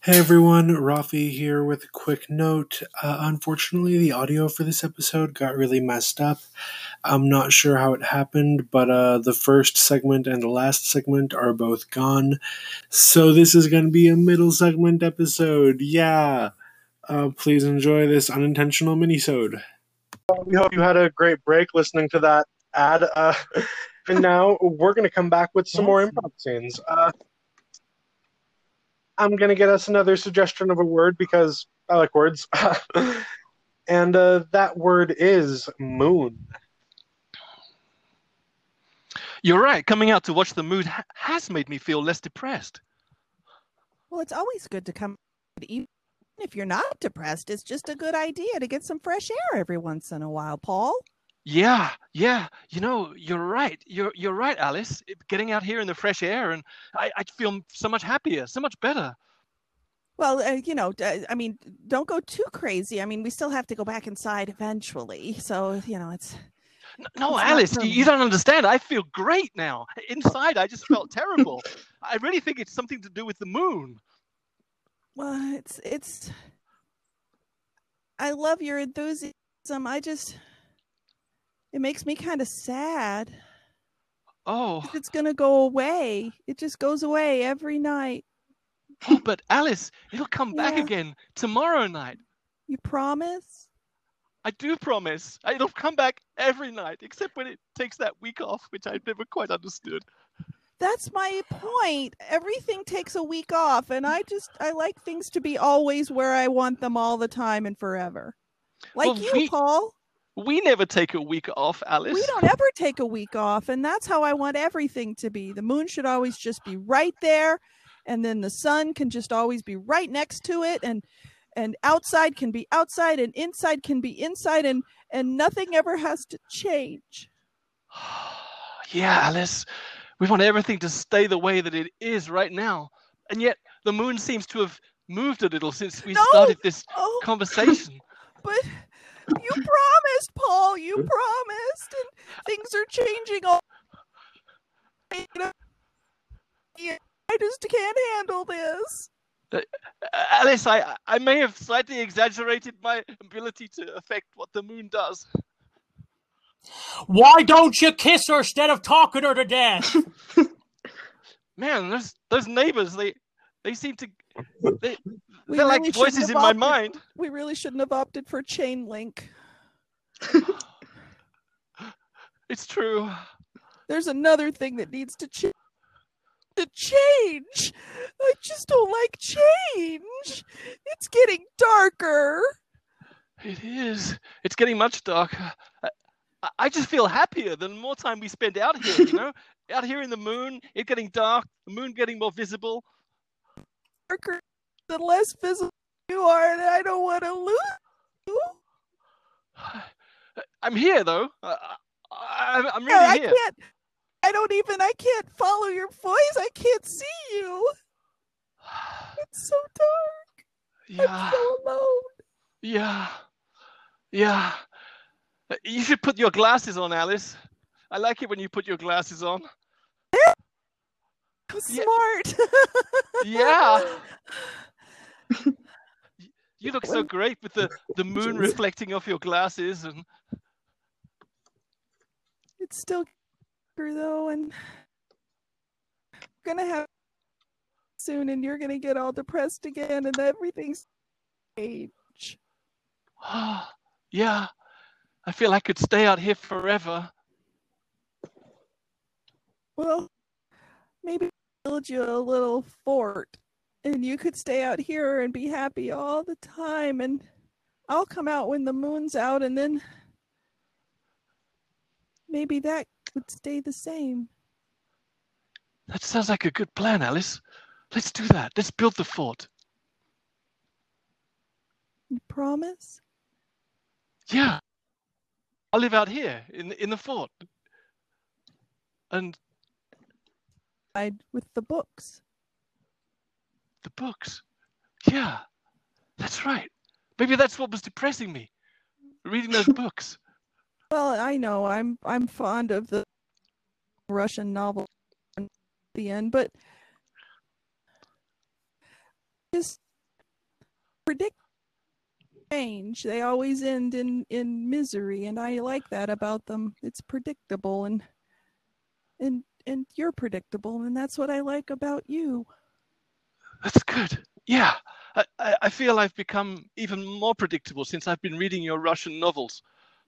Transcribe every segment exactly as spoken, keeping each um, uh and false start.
Hey everyone, Rafi here with a quick note. Uh, unfortunately, the audio for this episode got really messed up. I'm not sure how it happened, but uh, the first segment and the last segment are both gone. So this is going to be a middle segment episode. Yeah. Uh, please enjoy this unintentional minisode. We hope you had a great break listening to that ad. Uh, and now we're going to come back with some more improv scenes. Uh, I'm going to get us another suggestion of a word because I like words. and uh, that word is moon. You're right. Coming out to watch the moon ha- has made me feel less depressed. Well, it's always good to come, even if you're not depressed. It's just a good idea to get some fresh air every once in a while, Paul. Yeah, yeah. You know, you're right. You're you're right, Alice. Getting out here in the fresh air, and I, I feel so much happier, so much better. Well, uh, you know, I mean, don't go too crazy. I mean, we still have to go back inside eventually. So, you know, it's... No, it's Alice, you, you don't understand. I feel great now. Inside, I just felt terrible. I really think it's something to do with the moon. Well, it's... it's. I love your enthusiasm. I just... It makes me kind of sad. Oh. It's going to go away. It just goes away every night. Oh, but Alice, it'll come yeah. back again tomorrow night. You promise? I do promise. It'll come back every night, except when it takes that week off, which I've never quite understood. That's my point. Everything takes a week off, and I just, I like things to be always where I want them all the time and forever. Like well, you, we, Paul. We never take a week off, Alice. We don't ever take a week off, and that's how I want everything to be. The moon should always just be right there, and then the sun can just always be right next to it, and and outside can be outside, and inside can be inside, and and nothing ever has to change. Yeah, Alice, we want everything to stay the way that it is right now, and yet the moon seems to have moved a little since we no! started this oh. conversation. But you promised, Paul, you promised, and things are changing all. I just can't handle this. Uh, Alice, I, I may have slightly exaggerated my ability to affect what the moon does. Why don't you kiss her instead of talking her to death? Man, those those neighbors, they they seem to they, we they're really like voices in opted, my mind. We really shouldn't have opted for chain link. It's true. There's another thing that needs to change. To change. I just don't like change. It's getting darker. It is. It's getting much darker. I, I just feel happier the more time we spend out here, you know? Out here in the moon, it getting dark, the moon getting more visible. Darker, the less visible you are, and I don't want to lose you. I'm here, though. I, I, I'm really yeah, I here. Can't, I don't even, I can't follow your voice. I can't see you. It's so dark. Yeah. I'm so alone. Yeah. Yeah. You should put your glasses on, Alice. I like it when you put your glasses on. Smart. Yeah. You look so great with the, the moon reflecting off your glasses. And it's still though, and we're gonna have soon, and you're gonna get all depressed again, and everything's age. Yeah, I feel I could stay out here forever. Well, maybe build you a little fort, and you could stay out here and be happy all the time, and I'll come out when the moon's out, and then maybe that would stay the same. That sounds like a good plan, Alice. Let's do that. Let's build the fort. You promise? Yeah. I'll live out here in in the fort. And with the books. The books. Yeah. That's right. Maybe that's what was depressing me. Reading those books. Well, I know I'm I'm fond of the Russian novel at the end, but just predict change. They always end in, in misery, and I like that about them. It's predictable, and and and you're predictable, and that's what I like about you. That's good. Yeah, I, I, I feel I've become even more predictable since I've been reading your Russian novels.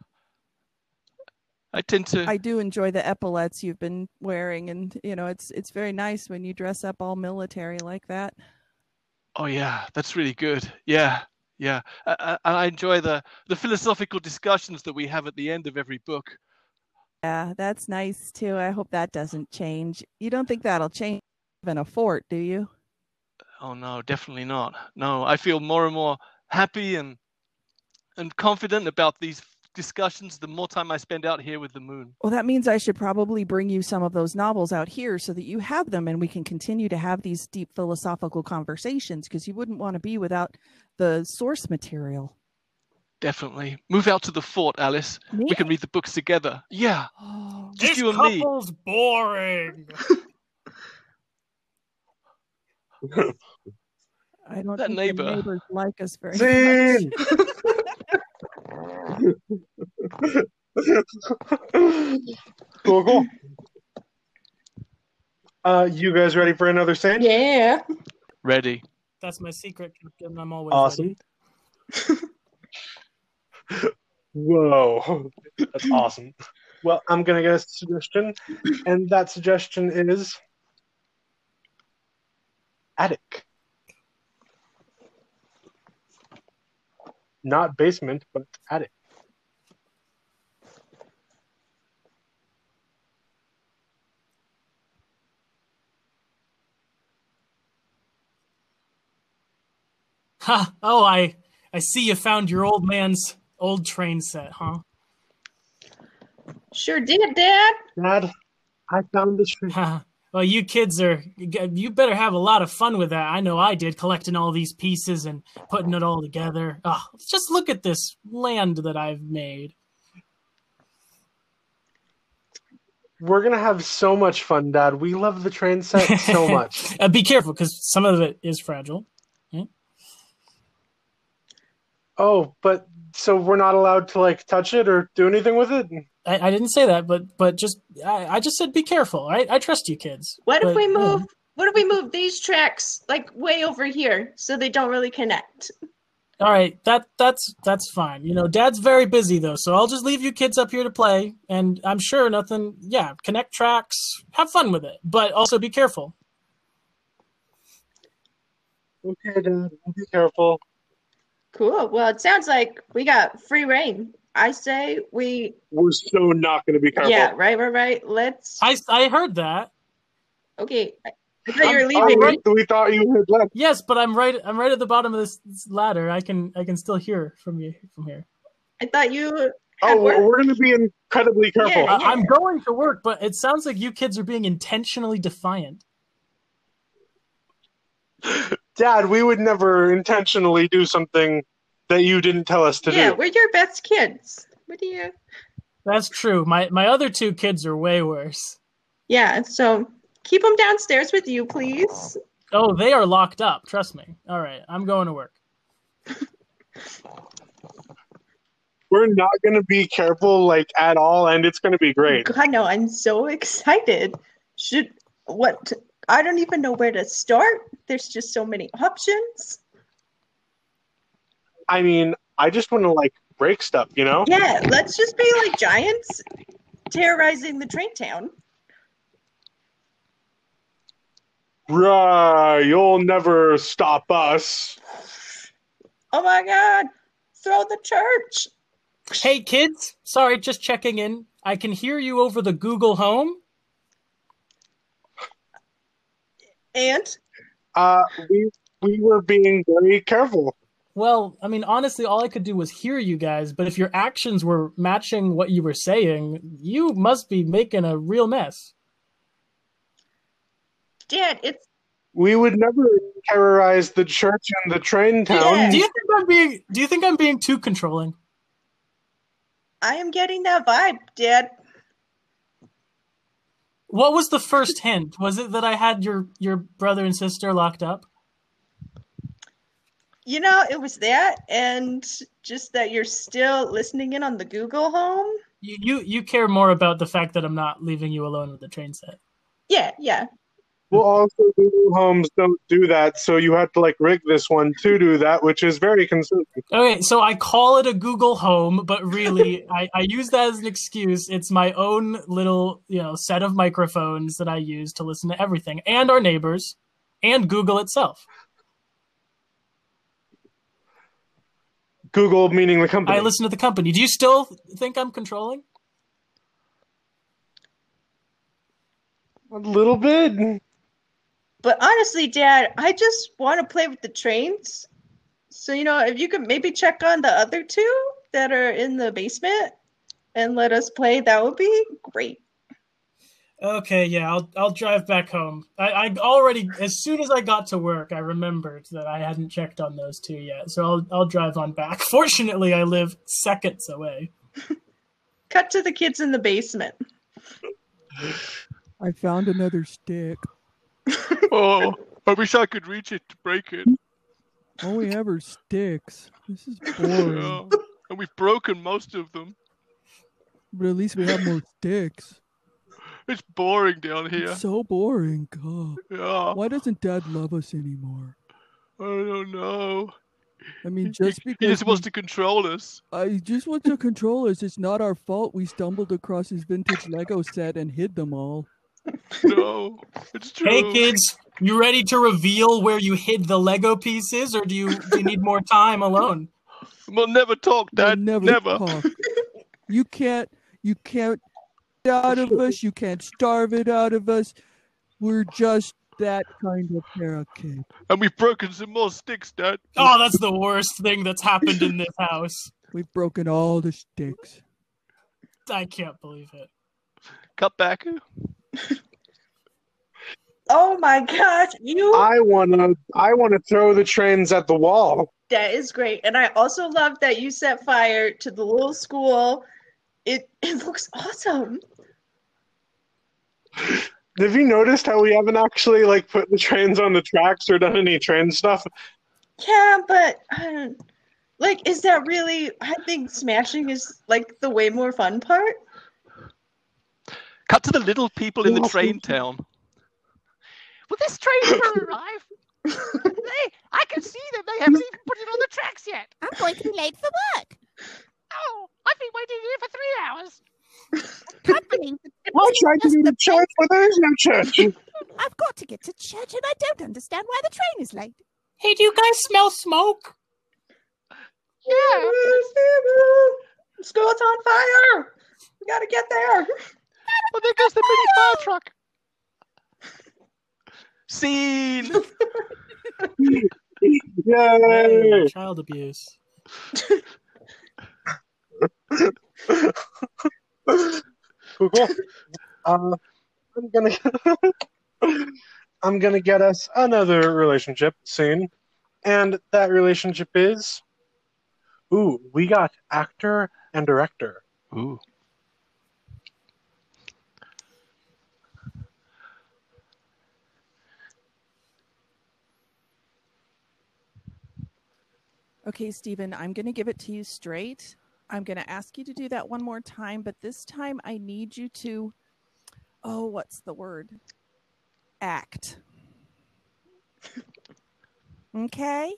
I tend to. I do enjoy the epaulets you've been wearing, and you know it's it's very nice when you dress up all military like that. Oh yeah, that's really good. Yeah, yeah. I, I, I enjoy the the philosophical discussions that we have at the end of every book. Yeah, that's nice too. I hope that doesn't change. You don't think that'll change in a fort, do you? Oh no, definitely not. No, I feel more and more happy and and confident about these discussions the more time I spend out here with the moon. Well, that means I should probably bring you some of those novels out here so that you have them and we can continue to have these deep philosophical conversations, because you wouldn't want to be without the source material. Definitely. Move out to the fort, Alice. Me? We can read the books together. Yeah. Oh, Just This you and me. couple's boring. I don't That think neighbor. the neighbors like us very Scene! much. Cool, cool. Uh, you guys ready for another scene? Yeah. Ready. That's my secret, Captain. I'm always Awesome. ready. Whoa, that's awesome. Well, I'm gonna get a suggestion, and that suggestion is attic. Not basement, but attic. Ha! Oh, I I see you found your old man's old train set, huh? Sure did, Dad. Dad, I found this tree. Ha! Well, you kids are, you better have a lot of fun with that. I know I did, collecting all these pieces and putting it all together. Oh, just look at this land that I've made. We're gonna have so much fun, Dad. We love the train set so much. uh, be careful, because some of it is fragile. Oh, but so we're not allowed to like touch it or do anything with it? I, I didn't say that, but but just I, I just said be careful. I, I trust you kids. What But, if we you know. move? What if we move these tracks like way over here so they don't really connect? All right, that that's that's fine. You know, Dad's very busy though, so I'll just leave you kids up here to play, and I'm sure nothing. Yeah, connect tracks, have fun with it, but also be careful. Okay, Dad. Be careful. Cool. Well, it sounds like we got free reign. I say we. We're so not gonna be careful. Yeah. Right. Right. Right. Let's. I I heard that. Okay. I I thought you were Oh, leaving. right, we thought you had left. Yes, but I'm right. I'm right at the bottom of this, this ladder. I can I can still hear from you from here. I thought you. had Oh, work. we're gonna be incredibly careful. Yeah. I, I'm going to work, but it sounds like you kids are being intentionally defiant. Dad, we would never intentionally do something that you didn't tell us to Yeah, do. we're your best kids. What do you? That's true. My my other two kids are way worse. Yeah. So keep them downstairs with you, please. Oh, they are locked up. Trust me. All right, I'm going to work. We're not gonna be careful like at all, and it's gonna be great. God, no, I'm so excited. Should what? I don't even know where to start. There's just so many options. I mean, I just want to like break stuff, you know? Yeah, let's just be like giants terrorizing the train town. Right, you'll never stop us. Oh my God! Throw the church. Hey kids, sorry, just checking in. I can hear you over the Google Home. And Uh, we we were being very careful. Well, I mean, honestly, all I could do was hear you guys, but if your actions were matching what you were saying, you must be making a real mess. Dad, it's We would never terrorize the church and the train town. Yeah. Do you think I'm being do you think I'm being too controlling? I am getting that vibe, Dad. What was the first hint? Was it that I had your your brother and sister locked up? you know, it was that, and just that you're still listening in on the Google Home. You, you you care more about the fact that I'm not leaving you alone with the train set. Yeah, yeah. Well, also, Google Homes don't do that, so you have to like rig this one to do that, which is very concerning. Okay, so I call it a Google Home, but really, I, I use that as an excuse. It's my own little, you know, set of microphones that I use to listen to everything, and our neighbors, and Google itself. Google meaning the company. I listen to the company. Do you still think I'm controlling? A little bit. But honestly, Dad, I just want to play with the trains. So, you know, if you could maybe check on the other two that are in the basement and let us play, that would be great. Okay, yeah, I'll I'll drive back home. I, I already, as soon as I got to work, I remembered that I hadn't checked on those two yet. So I'll I'll drive on back. Fortunately, I live seconds away. Cut to the kids in the basement. I found another stick. Oh, I wish I could reach it to break it. All we have are sticks. This is boring. Yeah. And we've broken most of them. But at least we have more sticks. It's boring down here. It's so boring. God. Yeah. Why doesn't Dad love us anymore? I don't know. I mean, just He because just wants we- to control us. I just want to control us. It's not our fault we stumbled across his vintage Lego set and hid them all. No, it's true. Hey kids, you ready to reveal where you hid the Lego pieces, or do you do you need more time alone? We'll never talk, We'll Dad. never, Never. talk. You can't. You can't get out of us. You can't starve it out of us. We're just that kind of pair of kids. And we've broken some more sticks, Dad. Oh, that's the worst thing that's happened in this house. We've broken all the sticks. I can't believe it. Cut back. Oh my gosh, you I wanna, I wanna throw the trains at the wall. that is great. And I also love that you set fire to the little school. It it looks awesome. Have you noticed how we haven't actually like put the trains on the tracks or done any train stuff? Yeah, but I don't like is that really I think smashing is like the way more fun part. Cut to the little people in the Yeah. train town. Will this train ever arrive? they, I can see them. They haven't even put it on the tracks yet. I'm going to be late for work. Oh, I've been waiting here for three hours. Can't believe it. I tried to do the church, but there is no church. I've got to get to church and I don't understand why the train is late. Hey, do you guys smell smoke? Yeah. School's on fire. We gotta get there. Oh, there goes the mini fire truck. Scene. Yay! Child abuse. Cool, cool. Uh, I'm gonna, I'm gonna get us another relationship scene, and that relationship is, ooh, we got actor and director. Ooh. Okay, Stephen, I'm going to give it to you straight. I'm going to ask you to do that one more time, but this time I need you to, oh, what's the word? Act. Okay?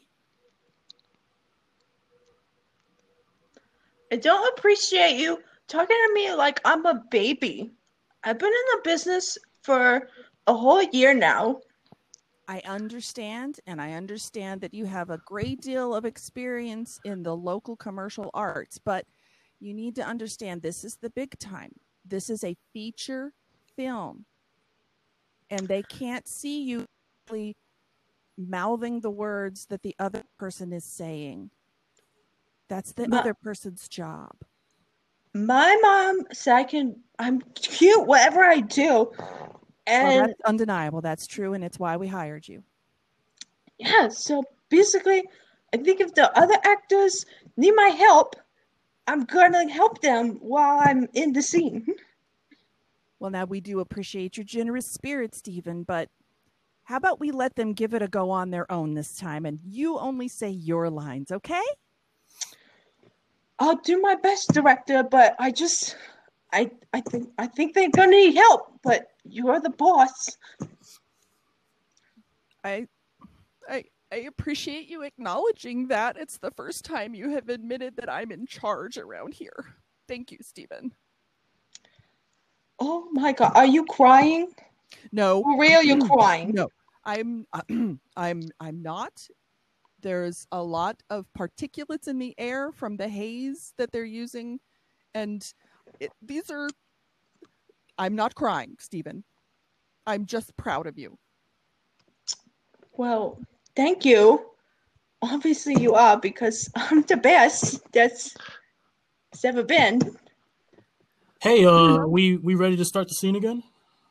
I don't appreciate you talking to me like I'm a baby. I've been in the business for a whole year now. I understand, and I understand that you have a great deal of experience in the local commercial arts, but you need to understand this is the big time. This is a feature film, and they can't see you really mouthing the words that the other person is saying. That's the Ma- other person's job. My mom said I can, I'm cute, whatever I do. Well, And that's undeniable. That's true, and it's why we hired you. yeah, so basically, I think if the other actors need my help, I'm gonna help them while I'm in the scene. Well, now we do appreciate your generous spirit, Stephen, but How about we let them give it a go on their own this time, and you only say your lines, okay? I'll do my best, director, but I just, I, I think, I think they're gonna need help. But you're the boss. I, I, I appreciate you acknowledging that. It's the first time you have admitted that I'm in charge around here. Thank you, Stephen. Oh my God, are you crying? No. For real, you're crying. No, I'm, I'm, I'm not. There's a lot of particulates in the air from the haze that they're using, and it, these are. I'm not crying, Stephen. I'm just proud of you. Well, thank you. Obviously, you are, because I'm the best that's it's ever been. Hey, uh, we we ready to start the scene again?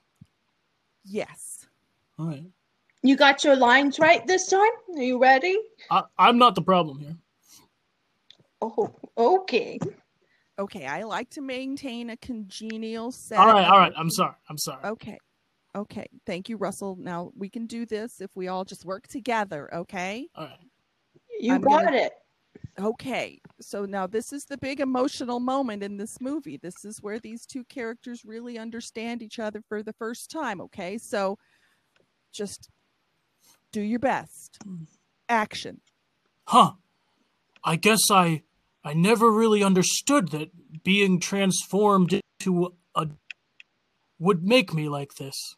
Yes. All right. You got your lines right this time? Are you ready? I, I'm not the problem here. Oh, okay. Okay, I like to maintain a congenial set. All right, all right. I'm sorry. I'm sorry. Okay. Okay. Thank you, Russell. Now we can do this if we all just work together, okay? All right. You I'm got gonna- it. Okay. So now this is the big emotional moment in this movie. This is where these two characters really understand each other for the first time, okay? So just do your best. Action. Huh. I guess I I never really understood that being transformed into a would make me like this.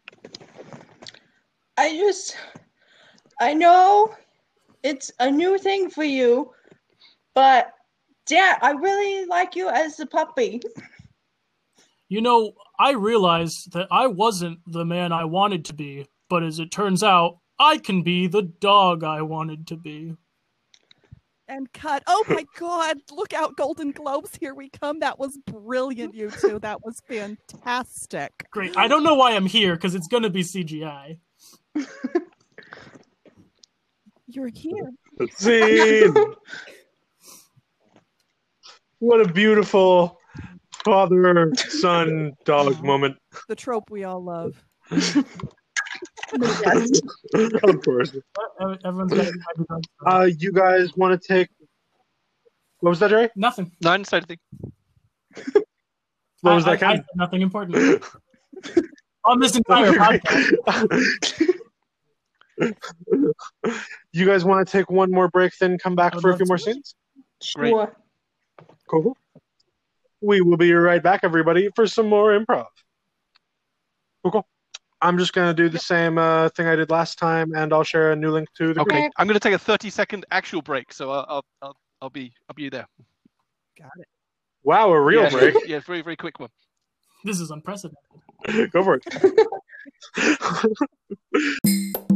I just, I know it's a new thing for you, but Dad, I really like you as a puppy. You know, I realized that I wasn't the man I wanted to be, but as it turns out, I can be the dog I wanted to be. And cut. Oh my God. Look out, Golden Globes. Here we come. That was brilliant, you two. That was fantastic. Great. I don't know why I'm here, because it's going to be C G I. You're here. Scene. What a beautiful father son dog moment. The trope we all love. Yes. Of course. Uh, Everyone's got to Uh, you guys want to take? What was that, Jerry? Nothing. No, I didn't say anything. What was I, that I, I kind? said nothing important. On this entire podcast. You guys want to take one more break, then come back I would for a love few more to. scenes? Sure. Cool. We will be right back, everybody, for some more improv. Cool, cool. I'm just going to do the same uh, thing I did last time, and I'll share a new link to the Okay, group. I'm going to take a thirty second actual break, so I'll I'll I'll, I'll be I'll be there. Got it. Wow, a real yeah, break. Yeah, very very quick one. This is unprecedented. Go for it.